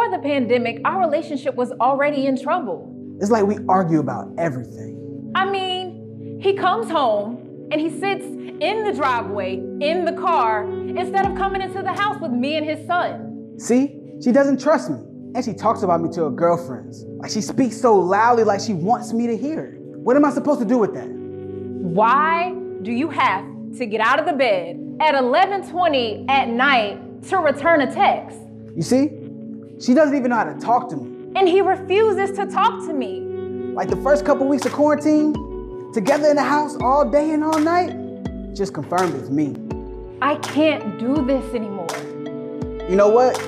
before the pandemic, our relationship was already in trouble. It's like we argue about everything. I mean, he comes home and he sits in the driveway, in the car, instead of coming into the house with me and his son. See? She doesn't trust me. And she talks about me to her girlfriends. Like she speaks so loudly like she wants me to hear it. What am I supposed to do with that? Why do you have to get out of the bed at 11:20 at night to return a text? You see? She doesn't even know how to talk to me. And he refuses to talk to me. Like the first couple weeks of quarantine, together in the house all day and all night, just confirmed it's me. I can't do this anymore. You know what?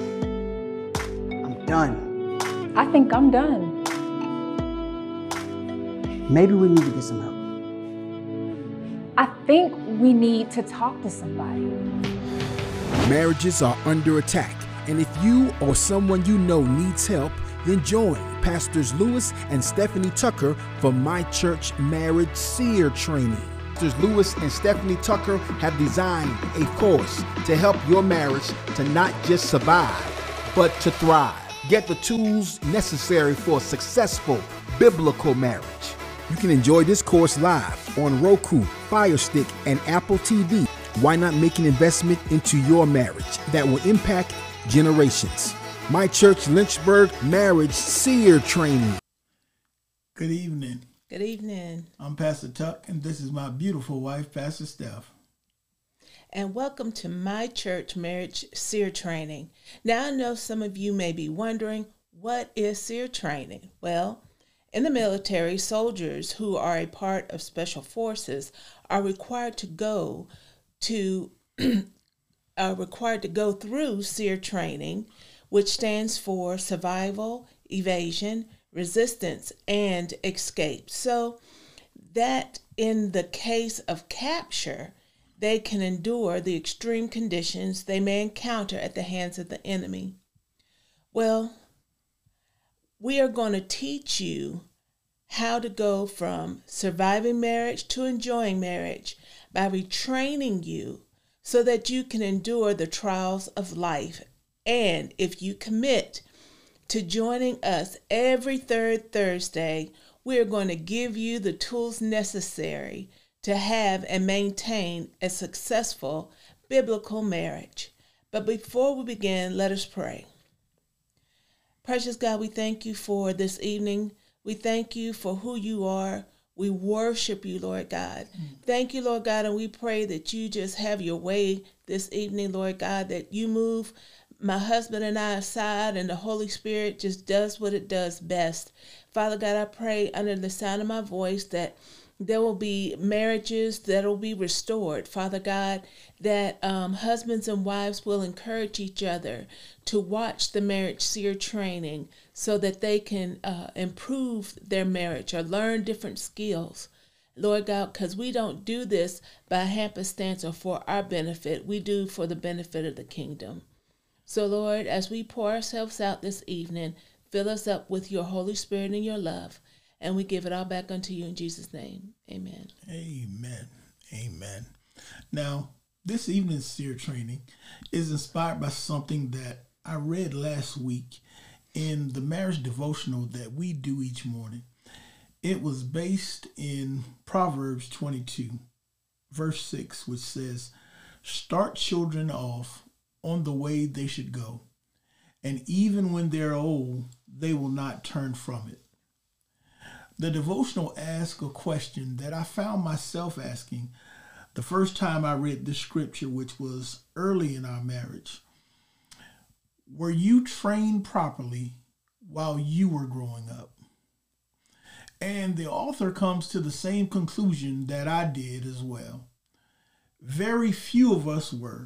I'm done. I think I'm done. Maybe we need to get some help. I think we need to talk to somebody. Marriages are under attack, and if you or someone you know needs help, then join Pastors Lewis and Stephanie Tucker for My Church Marriage Seer Training. Pastors Lewis and Stephanie Tucker have designed a course to help your marriage to not just survive, but to thrive. Get the tools necessary for a successful biblical marriage. You can enjoy this course live on Roku, Fire Stick, and Apple TV. Why not make an investment into your marriage that will impact generations? My Church Lynchburg Marriage Seer Training. Good evening. Good evening. I'm Pastor Tuck, and this is my beautiful wife, Pastor Steph. And welcome to My Church Marriage Seer Training. Now, I know some of you may be wondering, what is seer training? Well, in the military, soldiers who are a part of special forces are required to go through SEER training, which stands for survival, evasion, resistance, and escape. So that in the case of capture, they can endure the extreme conditions they may encounter at the hands of the enemy. Well, we are going to teach you how to go from surviving marriage to enjoying marriage by retraining you so that you can endure the trials of life. And if you commit to joining us every third Thursday, we're going to give you the tools necessary to have and maintain a successful biblical marriage. But before we begin, let us pray. Precious God, we thank you for this evening. We thank you for who you are. We worship you, Lord God. Thank you, Lord God, and we pray that you just have your way this evening, Lord God, that you move my husband and I aside and the Holy Spirit just does what it does best. Father God, I pray under the sound of my voice that there will be marriages that will be restored. Father God, that husbands and wives will encourage each other to watch the Marriage Seer training so that they can improve their marriage or learn different skills. Lord God, because we don't do this by happenstance or for our benefit. We do for the benefit of the kingdom. So Lord, as we pour ourselves out this evening, fill us up with your Holy Spirit and your love. And we give it all back unto you in Jesus' name. Amen. Amen. Amen. Now, this evening's seer training is inspired by something that I read last week in the marriage devotional that we do each morning. It was based in Proverbs 22, verse 6, which says, "Start children off on the way they should go, and even when they're old, they will not turn from it." The devotional asks a question that I found myself asking the first time I read this scripture, which was early in our marriage. Were you trained properly while you were growing up? And the author comes to the same conclusion that I did as well. Very few of us were.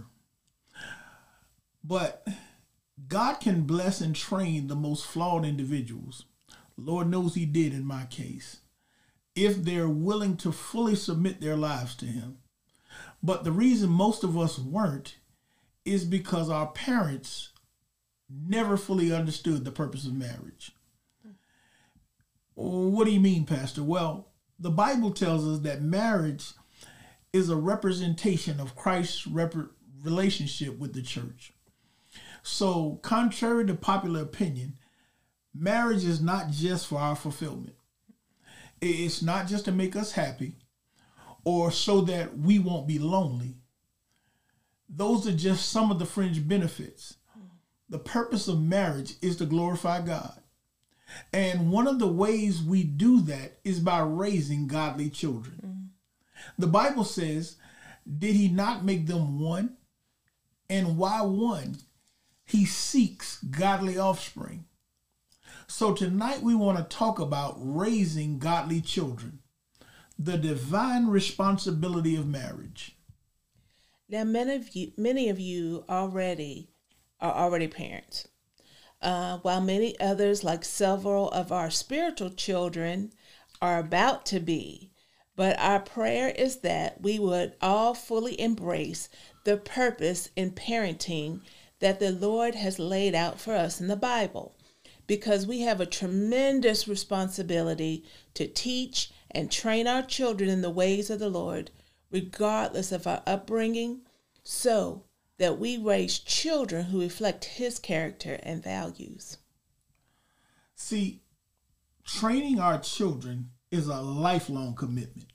But God can bless and train the most flawed individuals. Lord knows he did in my case, if they're willing to fully submit their lives to him. But the reason most of us weren't is because our parents never fully understood the purpose of marriage. What do you mean, Pastor? Well, the Bible tells us that marriage is a representation of Christ's relationship with the church. So, contrary to popular opinion, marriage is not just for our fulfillment. It's not just to make us happy or so that we won't be lonely. Those are just some of the fringe benefits. The purpose of marriage is to glorify God. And one of the ways we do that is by raising godly children. The Bible says, did he not make them one? And why one? He seeks godly offspring. So tonight we want to talk about raising godly children, the divine responsibility of marriage. Now, many of you are already parents, while many others, like several of our spiritual children, are about to be. But our prayer is that we would all fully embrace the purpose in parenting that the Lord has laid out for us in the Bible, because we have a tremendous responsibility to teach and train our children in the ways of the Lord, regardless of our upbringing, so that we raise children who reflect his character and values. See, training our children is a lifelong commitment.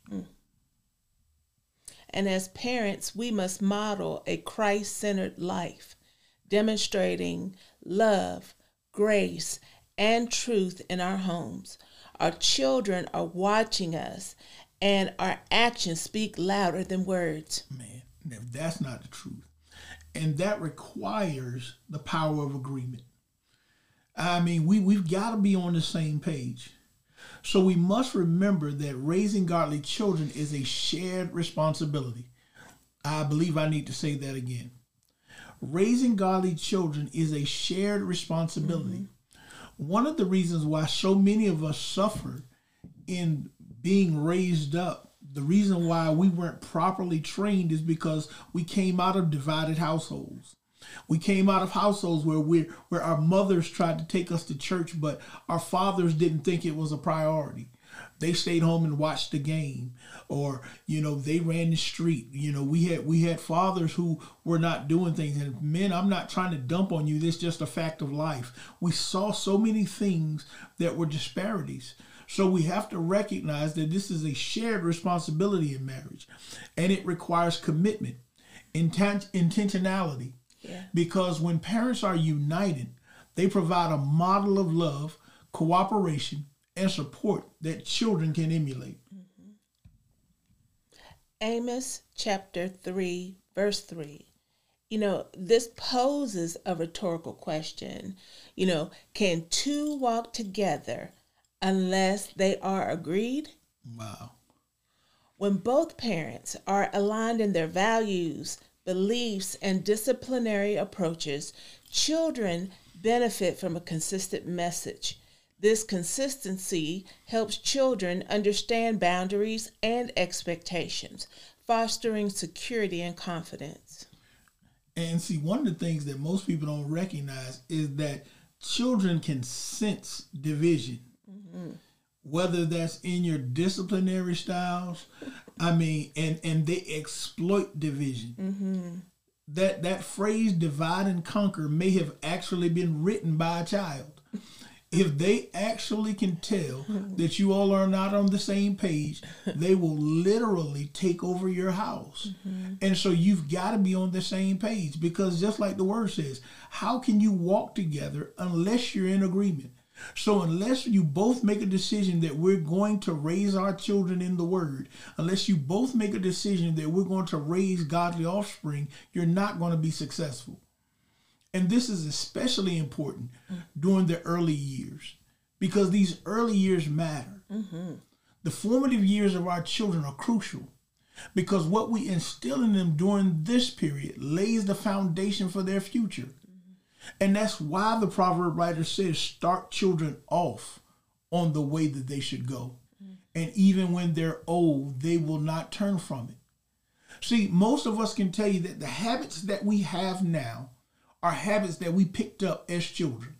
And as parents, we must model a Christ-centered life, demonstrating love, grace, and truth in our homes. Our children are watching us, and our actions speak louder than words. Man, if that's not the truth. And that requires the power of agreement. I mean, we've got to be on the same page. So we must remember that raising godly children is a shared responsibility. I believe I need to say that again. Raising godly children is a shared responsibility. One of the reasons why so many of us suffer in being raised up, the reason why we weren't properly trained, is because we came out of divided households. We came out of households where our mothers tried to take us to church, but our fathers didn't think it was a priority. They stayed home and watched the game, or, they ran the street. We had fathers who were not doing things. And men, I'm not trying to dump on you. This is just a fact of life. We saw so many things that were disparities. So we have to recognize that this is a shared responsibility in marriage, and it requires commitment, intentionality. Yeah. Because when parents are united, they provide a model of love, cooperation, and support that children can emulate. Amos chapter 3, verse 3. This poses a rhetorical question. Can two walk together unless they are agreed? Wow. When both parents are aligned in their values, beliefs, and disciplinary approaches, children benefit from a consistent message. This consistency helps children understand boundaries and expectations, fostering security and confidence. And see, one of the things that most people don't recognize is that children can sense division. Whether that's in your disciplinary styles, and they exploit division. That phrase divide and conquer may have actually been written by a child. If they actually can tell that you all are not on the same page, they will literally take over your house. And so you've got to be on the same page, because just like the word says, how can you walk together unless you're in agreement? So unless you both make a decision that we're going to raise our children in the word, unless you both make a decision that we're going to raise godly offspring, you're not going to be successful. And this is especially important during the early years, because these early years matter. The formative years of our children are crucial, because what we instill in them during this period lays the foundation for their future. And that's why the proverb writer says, start children off on the way that they should go. And even when they're old, they will not turn from it. See, most of us can tell you that the habits that we have now are habits that we picked up as children.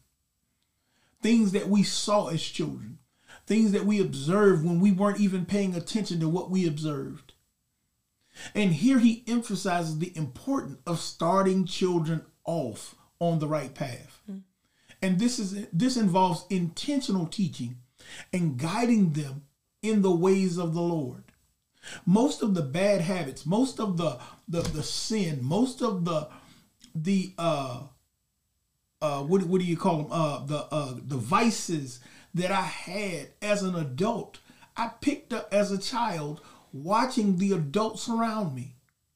Things that we saw as children. Things that we observed when we weren't even paying attention to what we observed. And here he emphasizes the importance of starting children off on the right path. And this involves intentional teaching and guiding them in the ways of the Lord. Most of the bad habits, most of the sin, most of the what do you call them? The vices that I had as an adult, I picked up as a child watching the adults around me.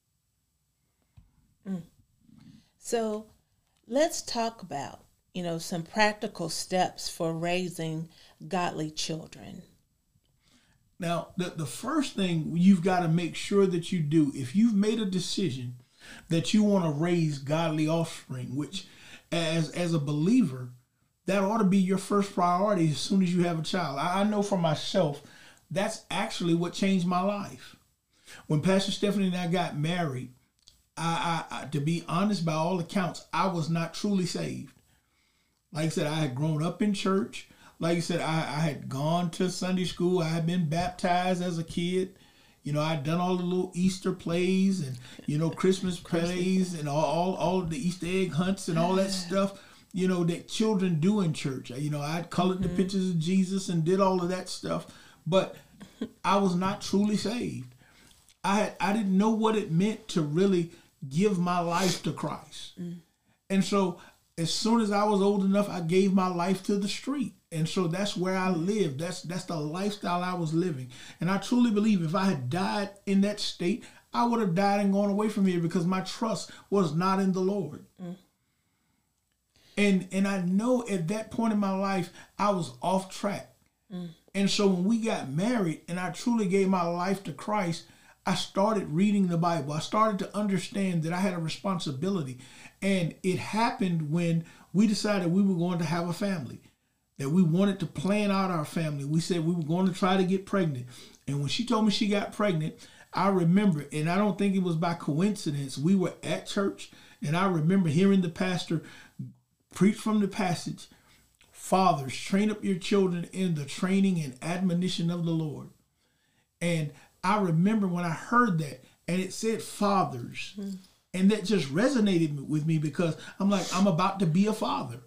So let's talk about, some practical steps for raising godly children. Now, the first thing you've got to make sure that you do, if you've made a decision that you want to raise godly offspring, which as a believer, that ought to be your first priority as soon as you have a child. I know for myself, that's actually what changed my life. When Pastor Stephanie and I got married, I to be honest, by all accounts, I was not truly saved. Like I said, I had grown up in church. Like I said, I had gone to Sunday school. I had been baptized as a kid. I'd done all the little Easter plays and, Christmas plays and all of the Easter egg hunts and all that stuff, that children do in church. I'd colored the pictures of Jesus and did all of that stuff, but I was not truly saved. I didn't know what it meant to really give my life to Christ. And so as soon as I was old enough, I gave my life to the street. And so that's where I lived. That's the lifestyle I was living. And I truly believe if I had died in that state, I would have died and gone away from here because my trust was not in the Lord. And I know at that point in my life, I was off track. And so when we got married and I truly gave my life to Christ, I started reading the Bible. I started to understand that I had a responsibility. And it happened when we decided we were going to have a family, that we wanted to plan out our family. We said we were going to try to get pregnant. And when she told me she got pregnant, I remember, and I don't think it was by coincidence, we were at church, and I remember hearing the pastor preach from the passage, "Fathers, train up your children in the training and admonition of the Lord." And I remember when I heard that, and it said fathers, and that just resonated with me because I'm like, I'm about to be a father.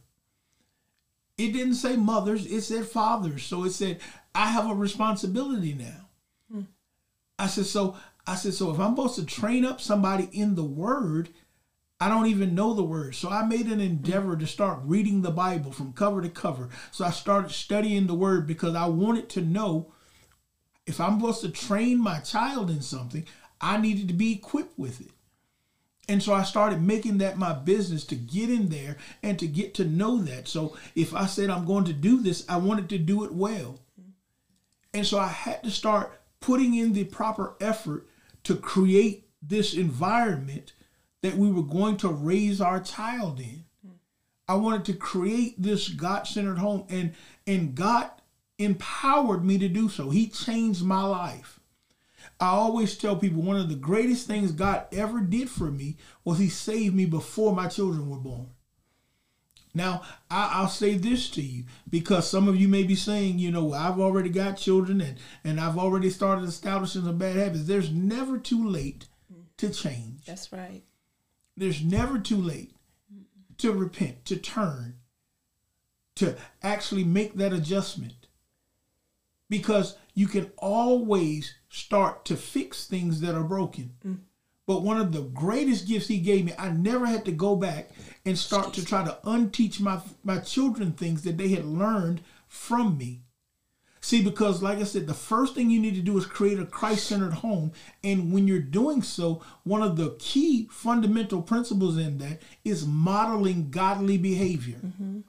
It didn't say mothers, it said fathers. So it said, I have a responsibility now. I said, so if I'm supposed to train up somebody in the word, I don't even know the word. So I made an endeavor to start reading the Bible from cover to cover. So I started studying the word because I wanted to know if I'm supposed to train my child in something, I needed to be equipped with it. And so I started making that my business to get in there and to get to know that. So if I said I'm going to do this, I wanted to do it well. And so I had to start putting in the proper effort to create this environment that we were going to raise our child in. I wanted to create this God-centered home, and God empowered me to do so. He changed my life. I always tell people one of the greatest things God ever did for me was he saved me before my children were born. Now, I'll say this to you because some of you may be saying, I've already got children and I've already started establishing some bad habits. There's never too late to change. That's right. There's never too late to repent, to turn, to actually make that adjustment. Because you can always start to fix things that are broken. But one of the greatest gifts he gave me, I never had to go back and start to try to unteach my children things that they had learned from me. See, because like I said, the first thing you need to do is create a Christ-centered home. And when you're doing so, one of the key fundamental principles in that is modeling godly behavior.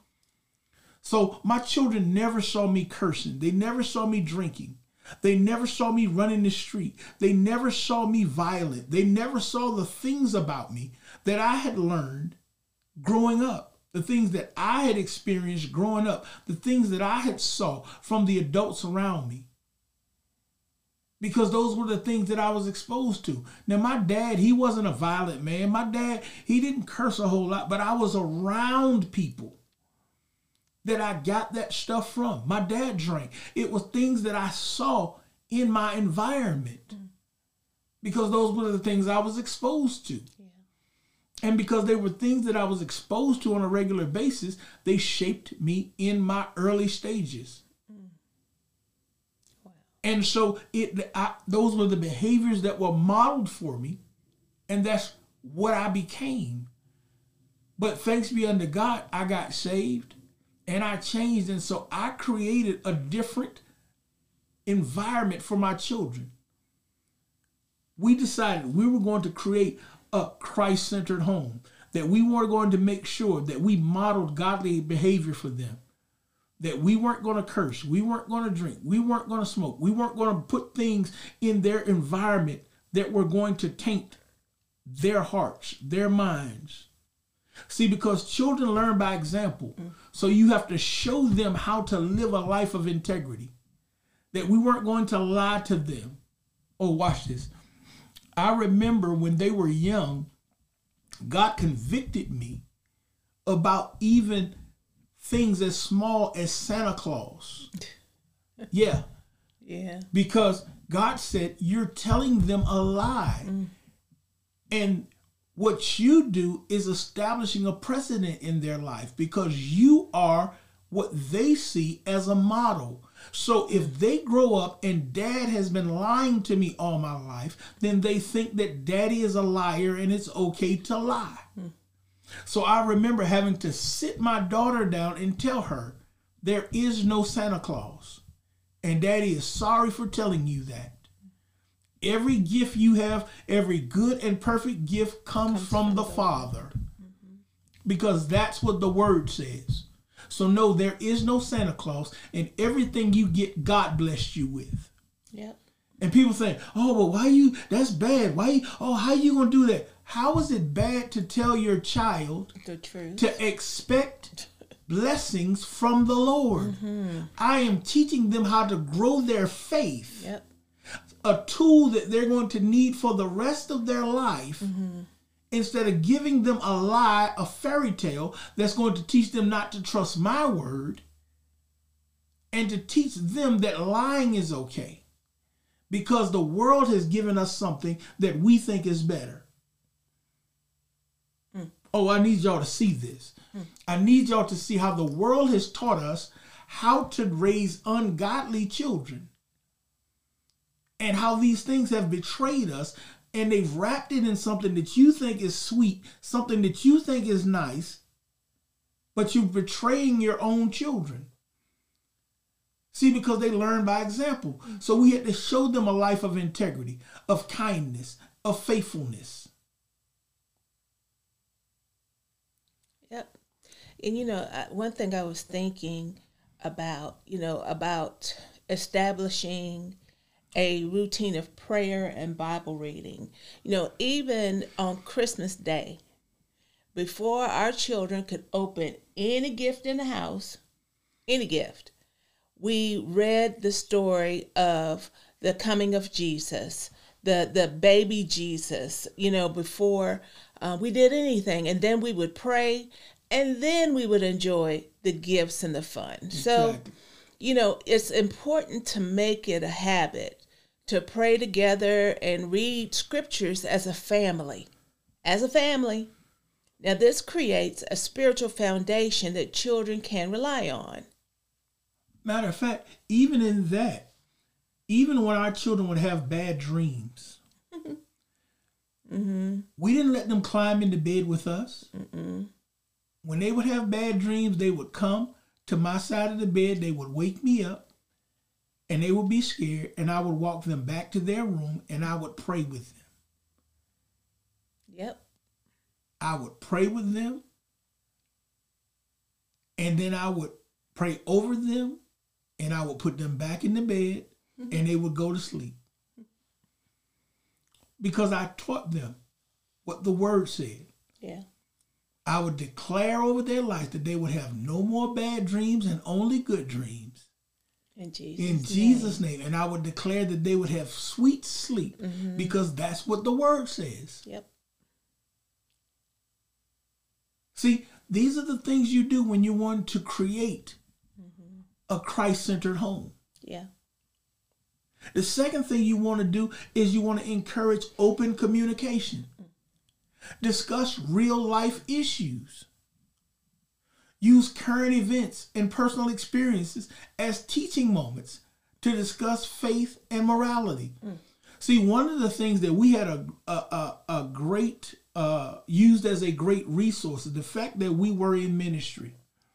So my children never saw me cursing. They never saw me drinking. They never saw me running the street. They never saw me violent. They never saw the things about me that I had learned growing up, the things that I had experienced growing up, the things that I had saw from the adults around me. Because those were the things that I was exposed to. Now, my dad, he wasn't a violent man. My dad, he didn't curse a whole lot, but I was around people that I got that stuff from. My dad drank. It was things that I saw in my environment because those were the things I was exposed to. And because they were things that I was exposed to on a regular basis, they shaped me in my early stages. Wow. And so those were the behaviors that were modeled for me, and that's what I became. But thanks be unto God, I got saved and I changed. And so I created a different environment for my children. We decided we were going to create a Christ-centered home, that we were going to make sure that we modeled godly behavior for them, that we weren't going to curse, we weren't going to drink, we weren't going to smoke, we weren't going to put things in their environment that were going to taint their hearts, their minds. See, because children learn by example, so you have to show them how to live a life of integrity, that we weren't going to lie to them. Oh, watch this. I remember when they were young, God convicted me about even things as small as Santa Claus. Yeah. Yeah. Because God said, you're telling them a lie. And what you do is establishing a precedent in their life, because you are what they see as a model. So if they grow up and dad has been lying to me all my life, then they think that daddy is a liar and it's okay to lie. So I remember having to sit my daughter down and tell her, there is no Santa Claus. And daddy is sorry for telling you that. Every gift you have, every good and perfect gift comes from the Father. Because that's what the word says. So no, there is no Santa Claus, and everything you get, God blessed you with. Yep. And people say, oh, well, that's bad. How you going to do that? How is it bad to tell your child the truth, to expect blessings from the Lord? I am teaching them how to grow their faith. Yep. A tool that they're going to need for the rest of their life. Instead of giving them a lie, a fairy tale that's going to teach them not to trust my word, and to teach them that lying is okay, because the world has given us something that we think is better. Oh, I need y'all to see this. I need y'all to see how the world has taught us how to raise ungodly children, and how these things have betrayed us. And they've wrapped it in something that you think is sweet, something that you think is nice, but you're betraying your own children. See, because they learn by example. So we had to show them a life of integrity, of kindness, of faithfulness. Yep. And, one thing I was thinking about, about establishing a routine of prayer and Bible reading. Even on Christmas Day, before our children could open any gift in the house, any gift, we read the story of the coming of Jesus, the baby Jesus, before we did anything. And then we would pray, and then we would enjoy the gifts and the fun. Exactly. So, it's important to make it a habit to pray together and read scriptures as a family. As a family. Now, this creates a spiritual foundation that children can rely on. Matter of fact, even in that, even when our children would have bad dreams, we didn't let them climb into bed with us. When they would have bad dreams, they would come to my side of the bed, they would wake me up, and they would be scared, and I would walk them back to their room, and I would pray with them. Yep. I would pray with them, and then I would pray over them, and I would put them back in the bed, and they would go to sleep. Because I taught them what the word said. Yeah. I would declare over their life that they would have no more bad dreams and only good dreams. In Jesus' name. And I would declare that they would have sweet sleep, because that's what the word says. Yep. See, these are the things you do when you want to create a Christ-centered home. Yeah. The second thing you want to do is you want to encourage open communication. Discuss real life issues. Use current events and personal experiences as teaching moments to discuss faith and morality. See, one of the things that we had a great, used as a great resource is the fact that we were in ministry.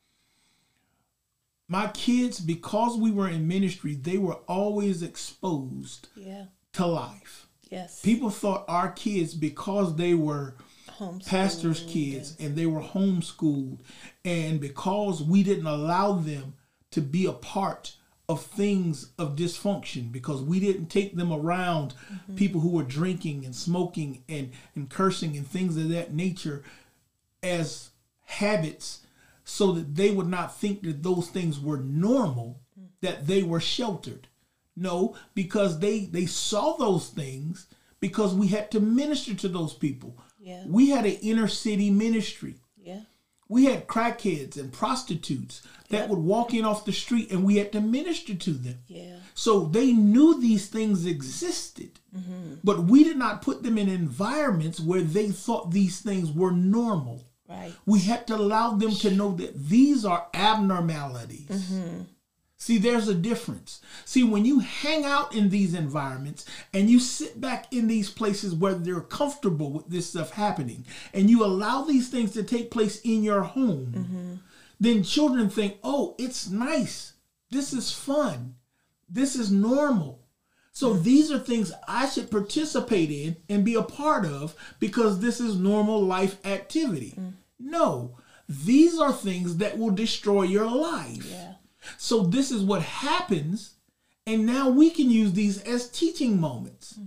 My kids, because we were in ministry, they were always exposed to life. Yes. People thought our kids, because they were pastors' kids and they were homeschooled, and because we didn't allow them to be a part of things of dysfunction, because we didn't take them around people who were drinking and smoking and cursing and things of that nature as habits, so that they would not think that those things were normal, that they were sheltered. No, because they saw those things, because we had to minister to those people. Yeah. We had an inner city ministry. Yeah. We had crackheads and prostitutes that would walk in off the street, and we had to minister to them. Yeah. So they knew these things existed, but we did not put them in environments where they thought these things were normal. Right. We had to allow them to know that these are abnormalities. See, there's a difference. See, when you hang out in these environments and you sit back in these places where they're comfortable with this stuff happening, and you allow these things to take place in your home, then children think, oh, it's nice. This is fun. This is normal. So these are things I should participate in and be a part of, because this is normal life activity. No, these are things that will destroy your life. Yeah. So this is what happens, and now we can use these as teaching moments.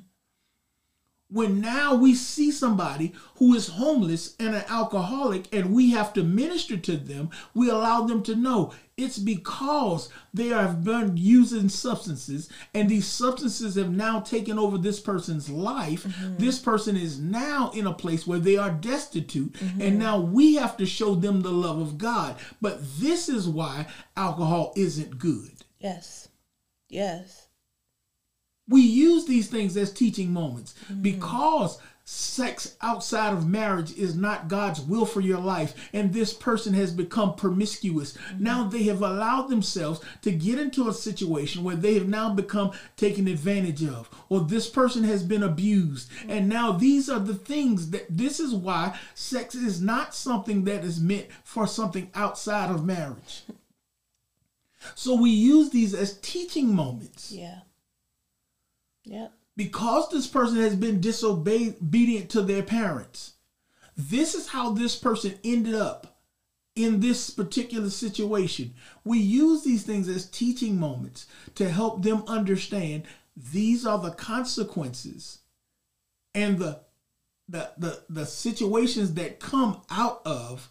When now we see somebody who is homeless and an alcoholic, and we have to minister to them, we allow them to know it's because they have been using substances, and these substances have now taken over this person's life. This person is now in a place where they are destitute, and now we have to show them the love of God. But this is why alcohol isn't good. Yes. Yes. We use these things as teaching moments, because sex outside of marriage is not God's will for your life, and this person has become promiscuous. Now they have allowed themselves to get into a situation where they have now become taken advantage of, or this person has been abused. And now these are the things this is why sex is not something that is meant for something outside of marriage. So we use these as teaching moments. Yeah. Yep. Because this person has been disobedient to their parents. This is how this person ended up in this particular situation. We use these things as teaching moments to help them understand these are the consequences and the situations that come out of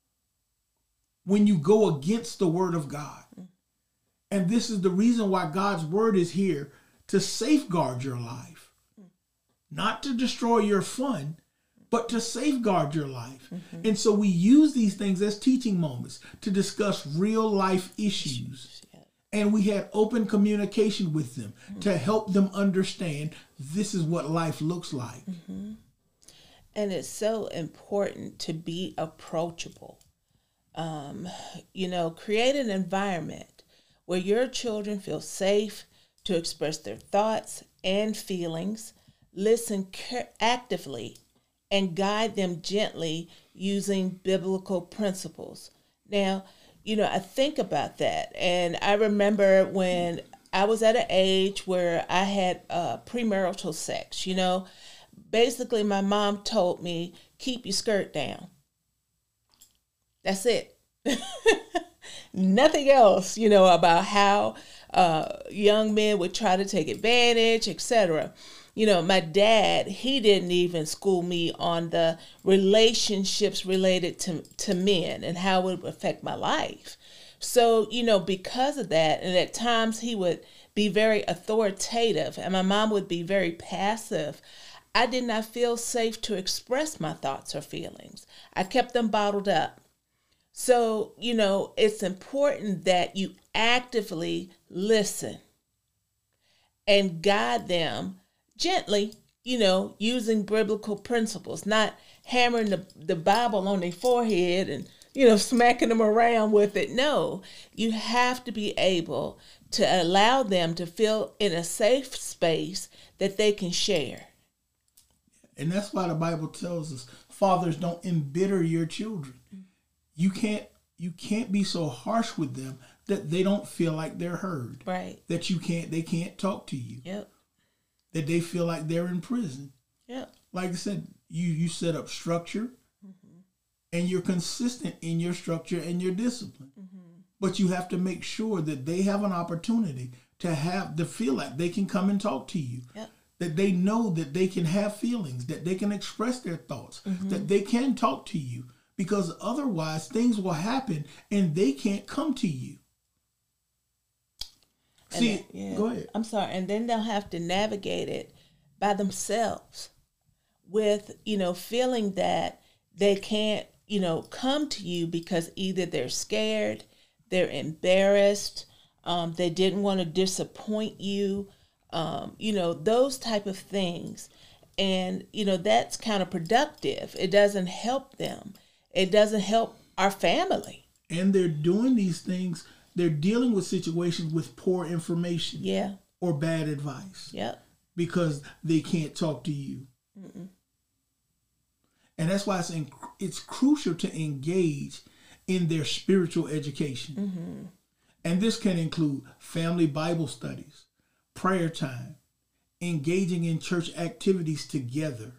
when you go against the word of God. And this is the reason why God's word is here, to safeguard your life, not to destroy your fun, but to safeguard your life. And so we use these things as teaching moments to discuss real life issues. And we had open communication with them to help them understand this is what life looks like. And it's so important to be approachable. Create an environment where your children feel safe to express their thoughts and feelings, listen actively, and guide them gently using biblical principles. Now, I think about that, and I remember when I was at an age where I had premarital sex, basically my mom told me, keep your skirt down. That's it. Nothing else, about how young men would try to take advantage, etc. My dad, he didn't even school me on the relationships related to men and how it would affect my life. So, because of that, and at times he would be very authoritative and my mom would be very passive, I did not feel safe to express my thoughts or feelings. I kept them bottled up. So, it's important that you actively listen and guide them gently using biblical principles, not hammering the Bible on their forehead and, smacking them around with it. No, you have to be able to allow them to feel in a safe space that they can share. And that's why the Bible tells us, fathers, don't embitter your children. You can't be so harsh with them that they don't feel like they're heard. Right. That they can't talk to you. Yep. That they feel like they're in prison. Yep. Like I said, you set up structure, and you're consistent in your structure and your discipline. But you have to make sure that they have an opportunity to feel like they can come and talk to you. Yep. That they know that they can have feelings, that they can express their thoughts, that they can talk to you, because otherwise things will happen and they can't come to you. See, go ahead. I'm sorry. And then they'll have to navigate it by themselves with, feeling that they can't, come to you because either they're scared, they're embarrassed, they didn't want to disappoint you, those type of things. And, that's counterproductive. It doesn't help them. It doesn't help our family. And they're doing these things. They're dealing with situations with poor information. Yeah. Or bad advice. Yep. Because they can't talk to you. And that's why it's crucial to engage in their spiritual education. And this can include family Bible studies, prayer time, engaging in church activities together.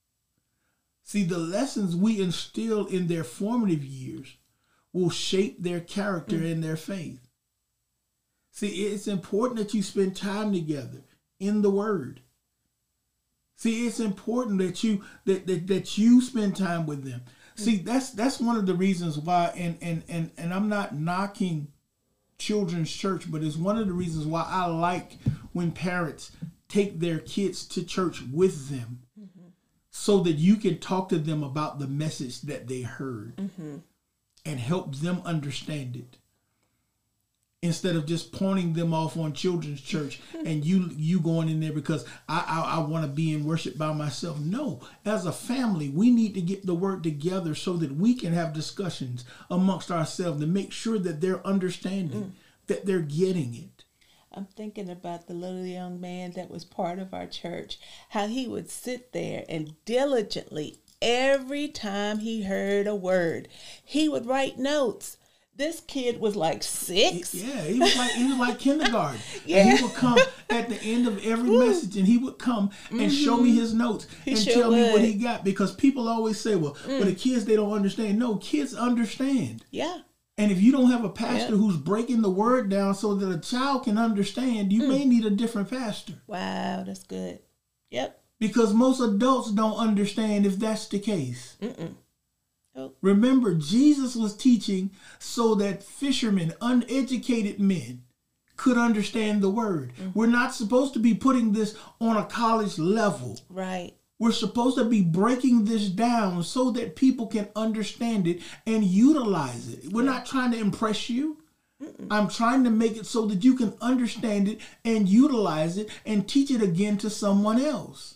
See, the lessons we instill in their formative years will shape their character and their faith. See, it's important that you spend time together in the Word. See, it's important that you spend time with them. See, that's one of the reasons why, and I'm not knocking children's church, but it's one of the reasons why I like when parents take their kids to church with them, so that you can talk to them about the message that they heard and help them understand it, instead of just pointing them off on children's church and you going in there because I want to be in worship by myself. No, as a family, we need to get the word together so that we can have discussions amongst ourselves to make sure that they're understanding, that they're getting it. I'm thinking about the little young man that was part of our church, how he would sit there and diligently, every time he heard a word, he would write notes. This kid was like 6. Yeah, he was like kindergarten. And he would come at the end of every message, and he would come and show me his notes and tell me what he got. Because people always say, well, the kids, they don't understand. No, kids understand. Yeah. And if you don't have a pastor who's breaking the word down so that a child can understand, you may need a different pastor. Wow, that's good. Yep. Because most adults don't understand if that's the case. Oh. Remember, Jesus was teaching so that fishermen, uneducated men, could understand the word. We're not supposed to be putting this on a college level. Right. We're supposed to be breaking this down so that people can understand it and utilize it. We're not trying to impress you. I'm trying to make it so that you can understand it and utilize it and teach it again to someone else.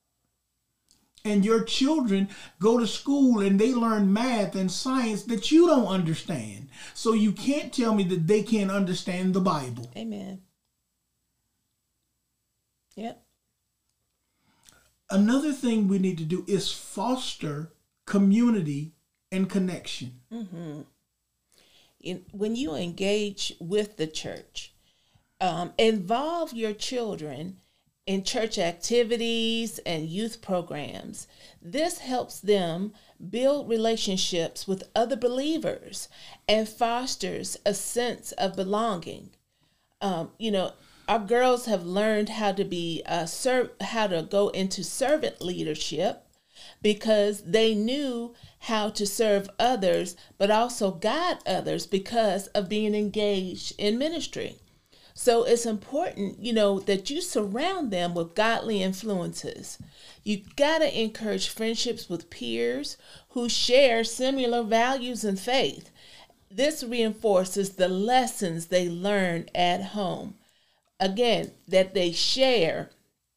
And your children go to school and they learn math and science that you don't understand. So you can't tell me that they can't understand the Bible. Amen. Yep. Another thing we need to do is foster community and connection. When you engage with the church, involve your children in church activities and youth programs. This helps them build relationships with other believers and fosters a sense of belonging. Our girls have learned how to be how to go into servant leadership because they knew how to serve others, but also guide others because of being engaged in ministry. So it's important, that you surround them with godly influences. You got to encourage friendships with peers who share similar values and faith. This reinforces the lessons they learn at home. Again, that they share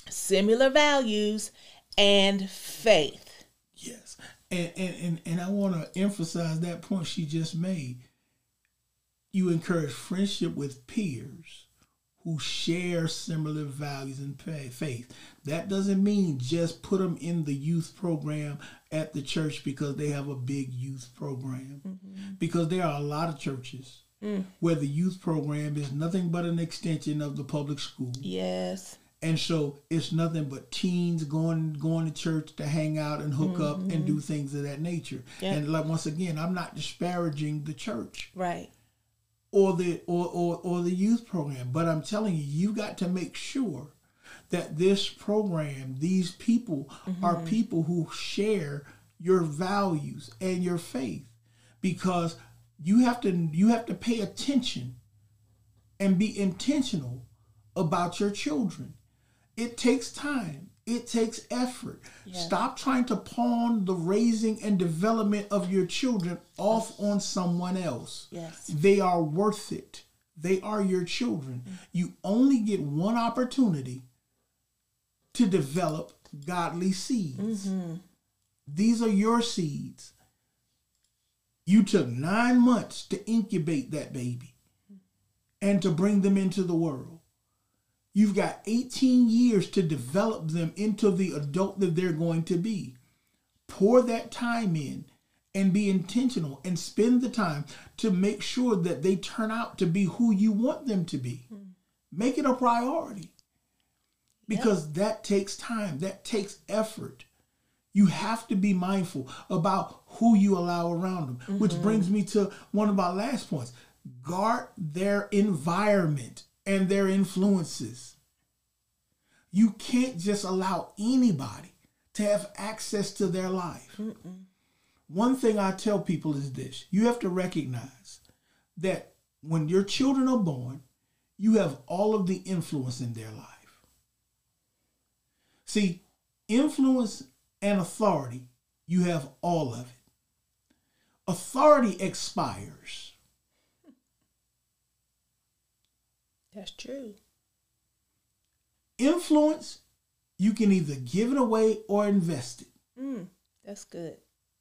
similar values, and faith. Yes. And I want to emphasize that point she just made. You encourage friendship with peers who share similar values and faith. That doesn't mean just put them in the youth program at the church because they have a big youth program. Mm-hmm. Because there are a lot of churches where the youth program is nothing but an extension of the public school. Yes. And so it's nothing but teens going to church to hang out and hook up and do things of that nature. Yep. And like, once again, I'm not disparaging the church. Right. Or the youth program. But I'm telling you, you got to make sure that this program, these people are people who share your values and your faith. Because you have to pay attention and be intentional about your children. It takes time. It takes effort. Yeah. Stop trying to pawn the raising and development of your children off on someone else. Yes. They are worth it. They are your children. You only get one opportunity to develop godly seeds. These are your seeds. You took 9 months to incubate that baby and to bring them into the world. You've got 18 years to develop them into the adult that they're going to be. Pour that time in and be intentional and spend the time to make sure that they turn out to be who you want them to be. Make it a priority because that takes time. That takes effort. You have to be mindful about who you allow around them, which brings me to one of our last points. Guard their environment and their influences. You can't just allow anybody to have access to their life. One thing I tell people is this. You have to recognize that when your children are born, you have all of the influence in their life. See, influence and authority, you have all of it. Authority expires. That's true. Influence, you can either give it away or invest it. That's good.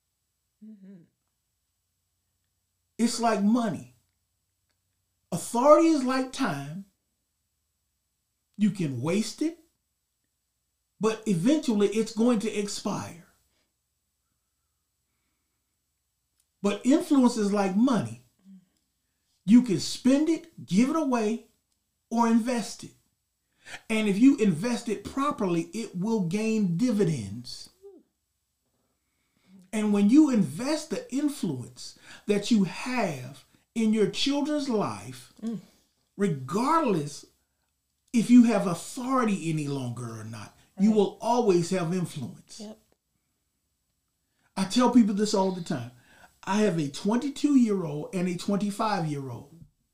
It's like money. Authority is like time. You can waste it, but eventually it's going to expire. But influence is like money. You can spend it, give it away, or invest it. And if you invest it properly, it will gain dividends. And when you invest the influence that you have in your children's life, regardless if you have authority any longer or not, you will always have influence. Yep. I tell people this all the time. I have a 22-year-old and a 25-year-old.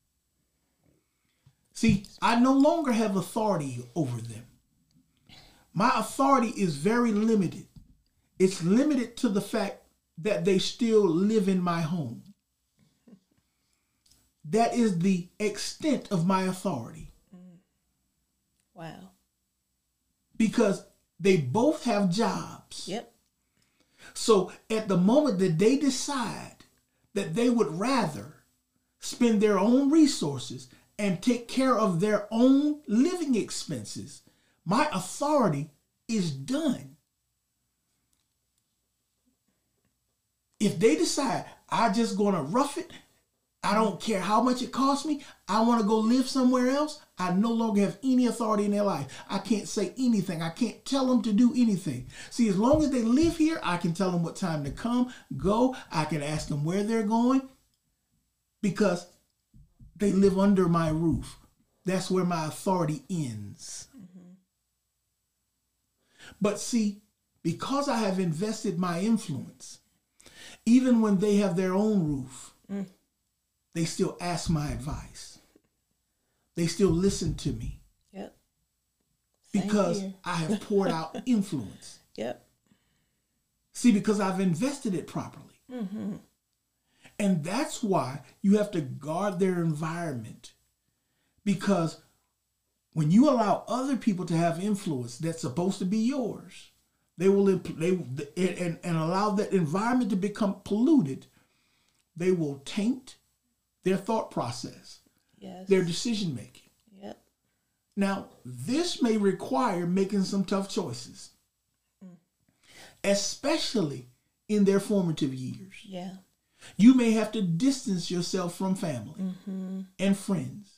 See, I no longer have authority over them. My authority is very limited. It's limited to the fact that they still live in my home. That is the extent of my authority. Wow. Because they both have jobs. Yep. So at the moment that they decide that they would rather spend their own resources and take care of their own living expenses, my authority is done. If they decide I'm just going to rough it, I don't care how much it costs me, I want to go live somewhere else, I no longer have any authority in their life. I can't say anything. I can't tell them to do anything. See, as long as they live here, I can tell them what time to come, go. I can ask them where they're going because they live under my roof. That's where my authority ends. But see, because I have invested my influence, even when they have their own roof, they still ask my advice. They still listen to me. Yep. Because I have poured out influence. Yep. See, because I've invested it properly. And that's why you have to guard their environment. Because when you allow other people to have influence that's supposed to be yours, they will and allow that environment to become polluted. They will taint their thought process, Yes. their decision making. Yep. Now, this may require making some tough choices, especially in their formative years. Yeah. You may have to distance yourself from family and friends.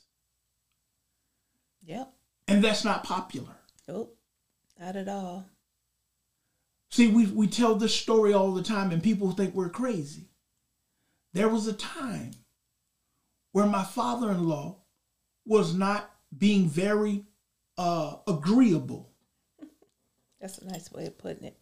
Yep. And that's not popular. Nope. Not at all. See, we tell this story all the time and people think we're crazy. There was a time where my father-in-law was not being very agreeable. That's a nice way of putting it.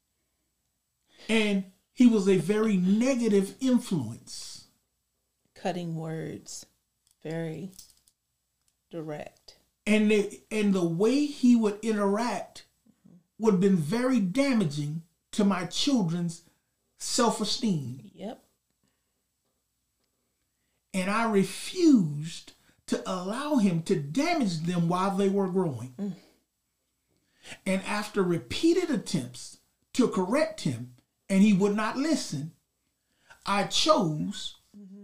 And he was a very negative influence. Cutting words. Very direct. And the way he would interact would have been very damaging to my children's self-esteem. Yep. And I refused to allow him to damage them while they were growing. And after repeated attempts to correct him, and he would not listen, I chose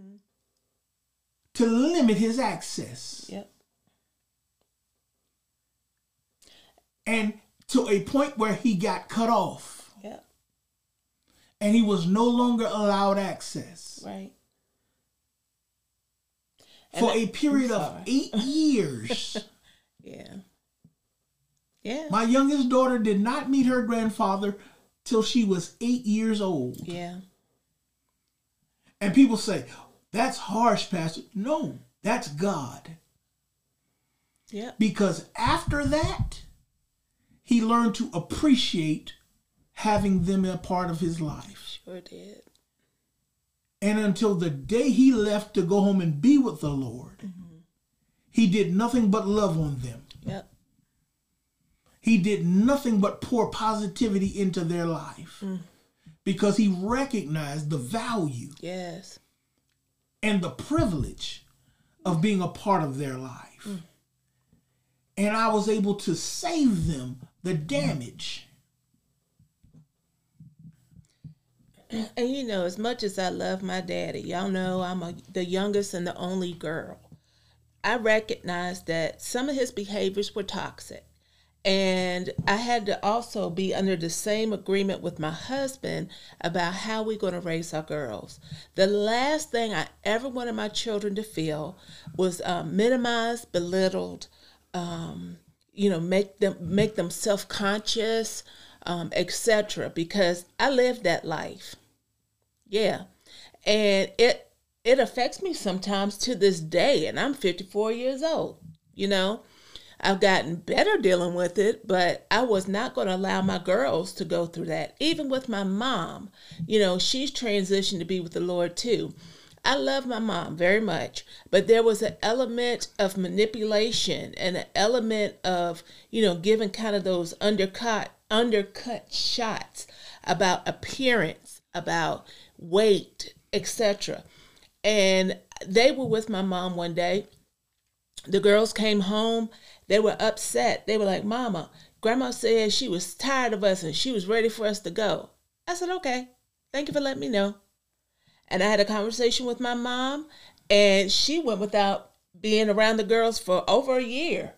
to limit his access. Yep. And to a point where he got cut off. Yep. And he was no longer allowed access. Right. For a period of 8 years. Yeah. Yeah. My youngest daughter did not meet her grandfather till she was 8 years old. Yeah. And people say, that's harsh, Pastor. No, that's God. Yep. Because after that, he learned to appreciate having them a part of his life. Sure did. And until the day he left to go home and be with the Lord, he did nothing but love on them. Yep. He did nothing but pour positivity into their life because he recognized the value Yes. and the privilege of being a part of their life. And I was able to save them the damage. And you know, as much as I love my daddy, y'all know I'm the youngest and the only girl. I recognized that some of his behaviors were toxic. And I had to also be under the same agreement with my husband about how we're going to raise our girls. The last thing I ever wanted my children to feel was minimized, belittled, make them self-conscious, etc. Because I lived that life. Yeah. And it affects me sometimes to this day, and I'm 54 years old, I've gotten better dealing with it, but I was not going to allow my girls to go through that. Even with my mom, she's transitioned to be with the Lord too. I love my mom very much, but there was an element of manipulation and an element of, giving kind of those undercut shots about appearance, about weight, etc. And they were with my mom one day. The girls came home. They were upset. They were like, Mama, Grandma said she was tired of us and she was ready for us to go. I said, okay, thank you for letting me know. And I had a conversation with my mom, and she went without being around the girls for over a year,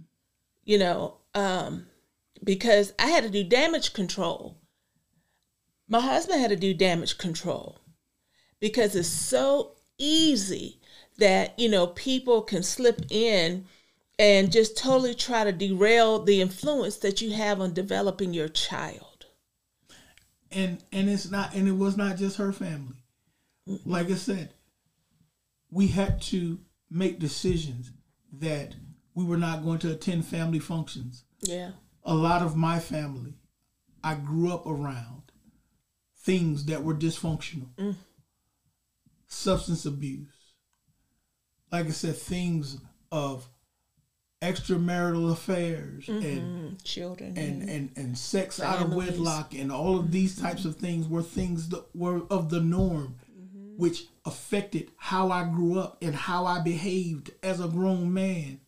because I had to do damage control. My husband had to do damage control because it's so easy that, people can slip in and just totally try to derail the influence that you have on developing your child. And it was not just her family. Like I said, we had to make decisions that we were not going to attend family functions. Yeah. A lot of my family, I grew up around things that were dysfunctional. Substance abuse. Like I said, things of extramarital affairs and children and sex families. out of wedlock and all of these types of things were things that were of the norm, which affected how I grew up and how I behaved as a grown man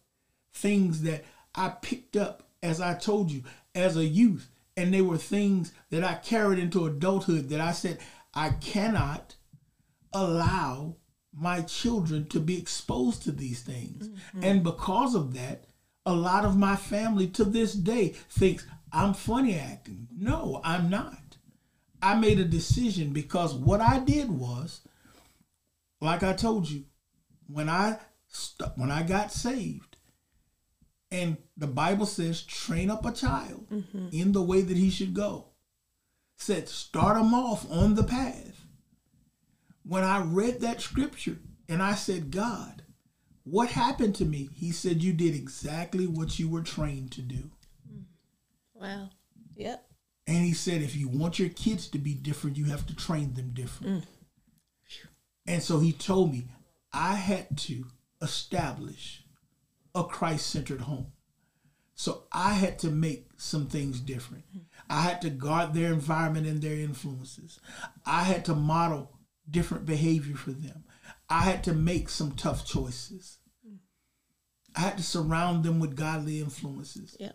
things that I picked up, as I told you, as a youth. And they were things that I carried into adulthood that I said, I cannot allow my children to be exposed to these things. Mm-hmm. And because of that, a lot of my family to this day thinks I'm funny acting. No, I'm not. I made a decision because what I did was, like I told you, when I got saved, and the Bible says, train up a child in the way that he should go. Said, start him off on the path. When I read that scripture and I said, God, what happened to me? He said, you did exactly what you were trained to do. Wow. Yep. And he said, if you want your kids to be different, you have to train them different. And so he told me I had to establish a Christ-centered home. So I had to make some things different. I had to guard their environment and their influences. I had to model different behavior for them. I had to make some tough choices. I had to surround them with godly influences. Yep.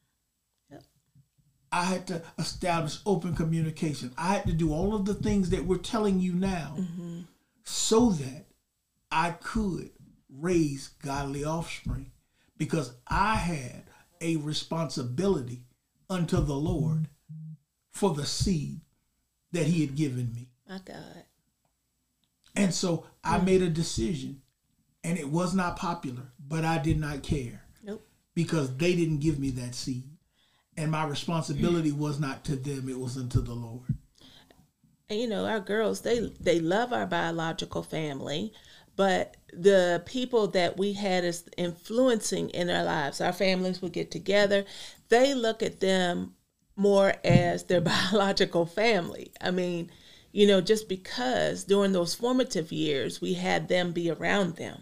I had to establish open communication. I had to do all of the things that we're telling you now so that I could raise godly offspring, because I had a responsibility unto the Lord for the seed that he had given me. My God. And so I made a decision, and it was not popular, but I did not care. Nope. Because they didn't give me that seed. And my responsibility was not to them, it was unto the Lord. And you know, our girls, they love our biological family, but the people that we had as influencing in our lives, our families would get together, they look at them more as their biological family. I mean, you know, just because during those formative years, we had them be around them.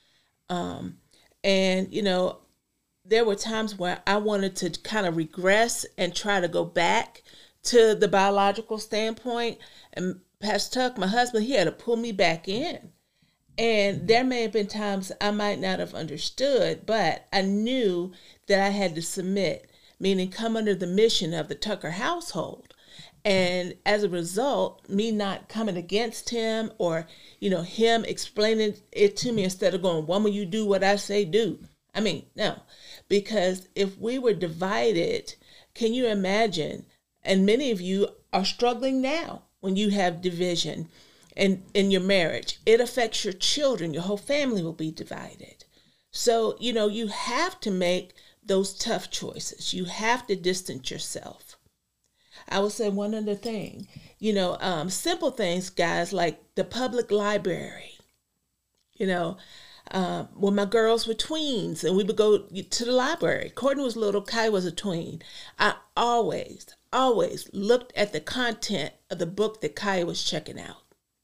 And, you know, there were times where I wanted to kind of regress and try to go back to the biological standpoint. And Pastor Tuck, my husband, he had to pull me back in. And there may have been times I might not have understood, but I knew that I had to submit, meaning come under the mission of the Tucker household. And as a result, me not coming against him, or, you know, him explaining it to me instead of going, woman, you do what I say do. I mean, no, because if we were divided, can you imagine? And many of you are struggling now when you have division in your marriage. It affects your children. Your whole family will be divided. So, you know, you have to make those tough choices. You have to distance yourself. I would say one other thing, you know, simple things, guys, like the public library. You know, when my girls were tweens and we would go to the library, Courtney was little, Kai was a tween. I always looked at the content of the book that Kai was checking out,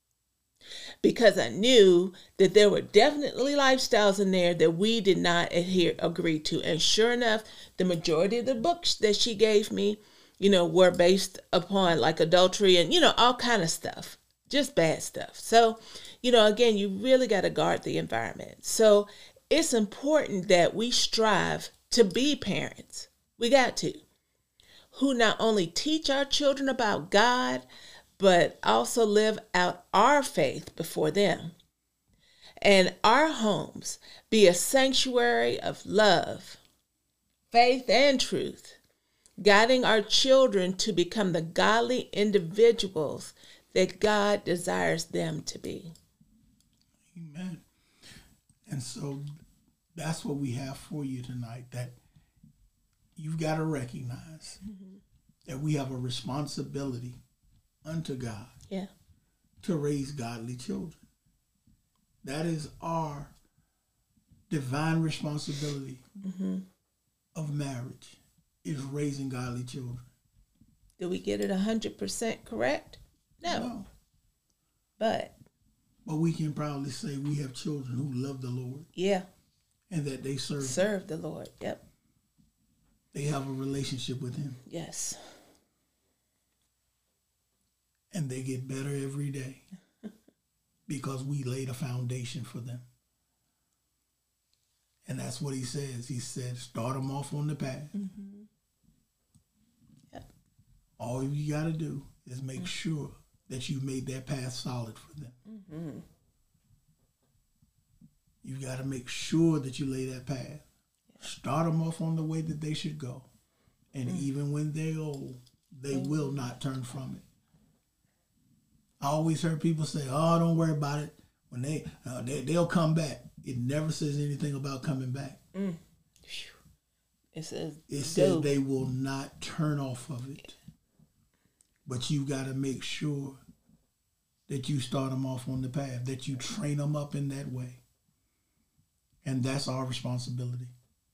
because I knew that there were definitely lifestyles in there that we did not agree to. And sure enough, the majority of the books that she gave me, you know, were based upon like adultery and, you know, all kind of stuff, just bad stuff. So, you know, again, you really got to guard the environment. So it's important that we strive to be parents. We got to, who not only teach our children about God, but also live out our faith before them. And our homes be a sanctuary of love, faith, and truth, guiding our children to become the godly individuals that God desires them to be. Amen. And so that's what we have for you tonight, that you've got to recognize that we have a responsibility unto God to raise godly children. That is our divine responsibility of marriage, is raising godly children. Did we get it 100% correct? No. But we can proudly say we have children who love the Lord. Yeah. And that they serve the Lord. Yep. They have a relationship with him. Yes. And they get better every day because we laid a foundation for them. And that's what he says. He said, start them off on the path. Mm-hmm. Yep. All you got to do is make sure that you made that path solid for them. Mm-hmm. You got to make sure that you lay that path. Start them off on the way that they should go. And even when they're old, they will not turn from it. I always heard people say, oh, don't worry about it. When they'll come back. It never says anything about coming back. It says they will not turn off of it. But you got to make sure that you start them off on the path, that you train them up in that way. And that's our responsibility.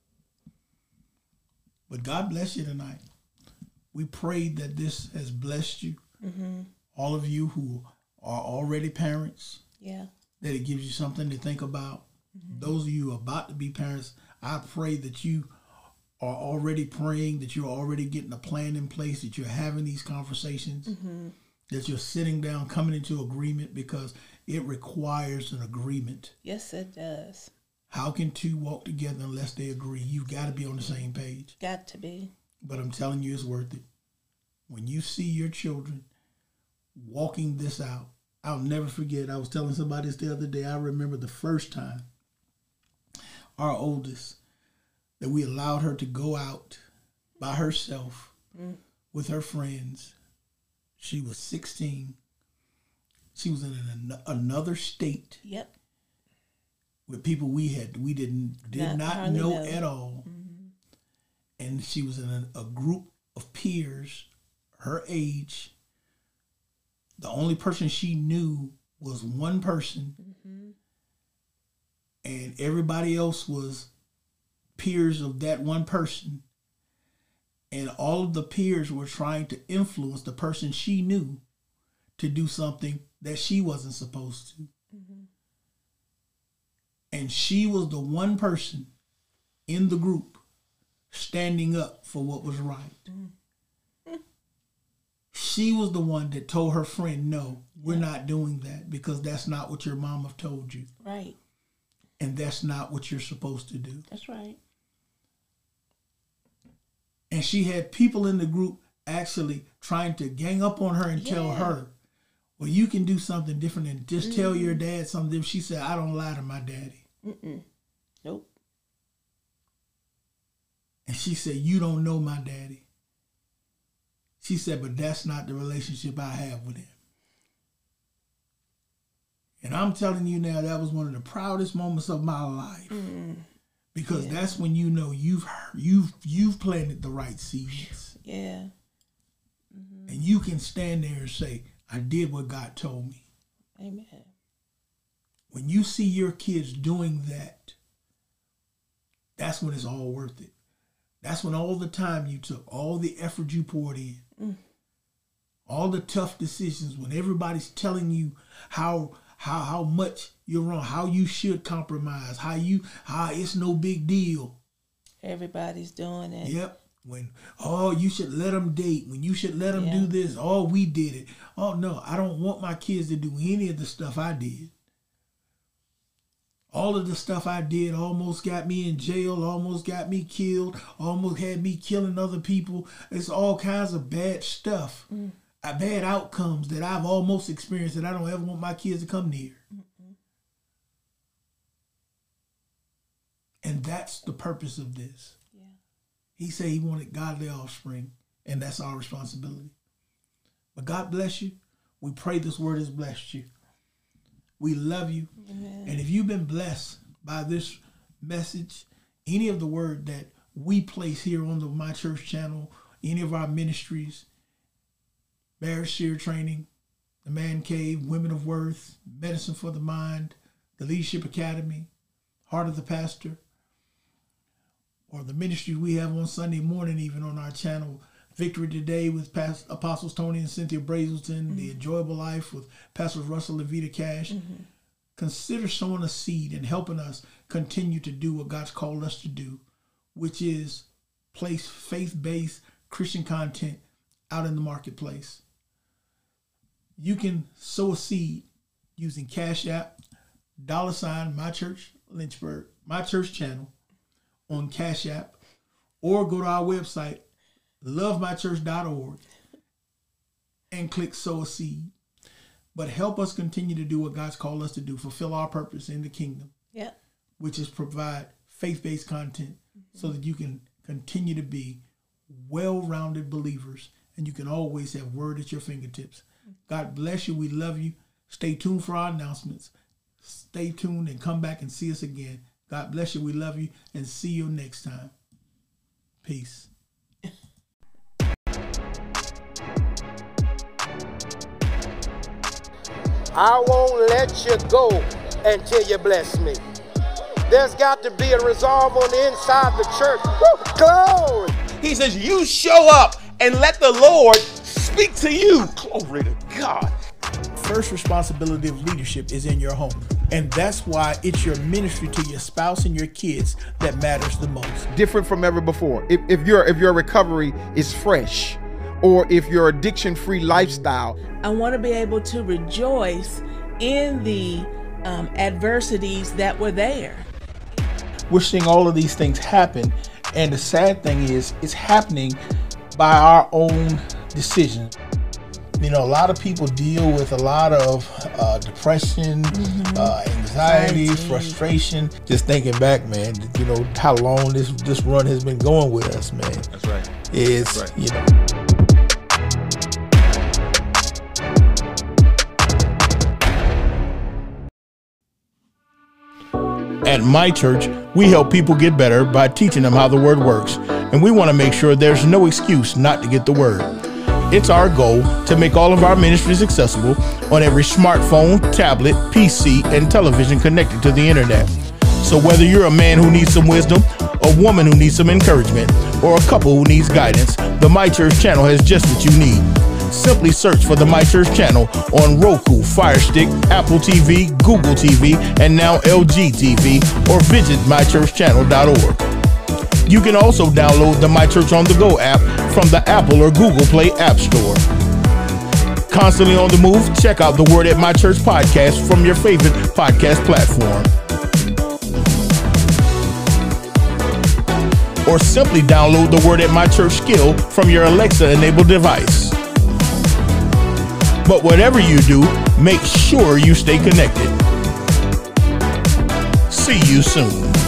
But God bless you tonight. We pray that this has blessed you. Mm-hmm. All of you who are already parents, yeah, that it gives you something to think about. Mm-hmm. Those of you who are about to be parents, I pray that you are already praying, that you're already getting a plan in place, that you're having these conversations, that you're sitting down, coming into agreement, because it requires an agreement. Yes, it does. How can two walk together unless they agree? You've got to be on the same page. Got to be. But I'm telling you, it's worth it. When you see your children walking this out, I'll never forget. I was telling somebody this the other day. I remember the first time our oldest, that we allowed her to go out by herself with her friends. She was 16. She was in another state. Yep. With people we did not know at all. Mm-hmm. And she was in a group of peers, her age. The only person she knew was one person. Mm-hmm. And everybody else was peers of that one person. And all of the peers were trying to influence the person she knew to do something that she wasn't supposed to. Mm-hmm. And she was the one person in the group standing up for what was right. Mm-hmm. She was the one that told her friend, no, we're not doing that, because that's not what your mama told you. Right. And that's not what you're supposed to do. That's right. And she had people in the group actually trying to gang up on her and tell her, well, you can do something different and just tell your dad something. She said, I don't lie to my daddy. Nope. And she said, you don't know my daddy. She said, but that's not the relationship I have with him. And I'm telling you now, that was one of the proudest moments of my life. Because that's when you know you've planted the right seeds. Yeah. Mm-hmm. And you can stand there and say, I did what God told me. Amen. When you see your kids doing that, that's when it's all worth it. That's when all the time you took, all the effort you poured in, all the tough decisions, when everybody's telling you how much you're wrong, how you should compromise, how it's no big deal. Everybody's doing it. Yep. When, you should let them date. When you should let them do this. Oh, we did it. Oh, no, I don't want my kids to do any of the stuff I did. All of the stuff I did almost got me in jail, almost got me killed, almost had me killing other people. It's all kinds of bad stuff, bad outcomes that I've almost experienced that I don't ever want my kids to come near. And that's the purpose of this. Yeah. He said he wanted godly offspring, and that's our responsibility. But God bless you. We pray this word has blessed you. We love you. Amen. And if you've been blessed by this message, any of the word that we place here on the My Church channel, any of our ministries, Marriage Seer Training, The Man Cave, Women of Worth, Medicine for the Mind, the Leadership Academy, Heart of the Pastor, or the ministry we have on Sunday morning, even on our channel, Victory Today with Apostles Tony and Cynthia Brazelton, The Enjoyable Life with Pastors Russell and Vita Cash. Consider sowing a seed and helping us continue to do what God's called us to do, which is place faith-based Christian content out in the marketplace. You can sow a seed using Cash App, $, My Church Lynchburg, My Church channel, on Cash App, or go to our website, lovemychurch.org, and click sow a seed. But help us continue to do what God's called us to do, fulfill our purpose in the kingdom, which is provide faith-based content so that you can continue to be well-rounded believers and you can always have word at your fingertips. God bless you. We love you. Stay tuned for our announcements. Stay tuned and come back and see us again. God bless you. We love you and see you next time. Peace. I won't let you go until you bless me. There's got to be a resolve on the inside the church. Woo, glory. He says, you show up and let the Lord speak to you. Glory to God. First responsibility of leadership is in your home. And that's why it's your ministry to your spouse and your kids that matters the most. Different from ever before. If your recovery is fresh, or if your addiction-free lifestyle. I want to be able to rejoice in the adversities that were there. We're seeing all of these things happen, and the sad thing is it's happening by our own decision. You know, a lot of people deal with a lot of depression, anxiety, frustration. Just thinking back, man, you know, how long this run has been going with us, man. That's right. It's, That's right. You know. At my church, we help people get better by teaching them how the word works, and we want to make sure there's no excuse not to get the word. It's our goal to make all of our ministries accessible on every smartphone, tablet, PC, and television connected to the internet. So whether you're a man who needs some wisdom, a woman who needs some encouragement, or a couple who needs guidance, the My Church channel has just what you need. Simply search for the My Church channel on Roku, Fire Stick, Apple TV, Google TV, and now LG TV, or visit mychurchchannel.org. You can also download the My Church on the Go app from the Apple or Google Play App Store. Constantly on the move, check out the Word at My Church podcast from your favorite podcast platform. Or simply download the Word at My Church skill from your Alexa-enabled device. But whatever you do, make sure you stay connected. See you soon.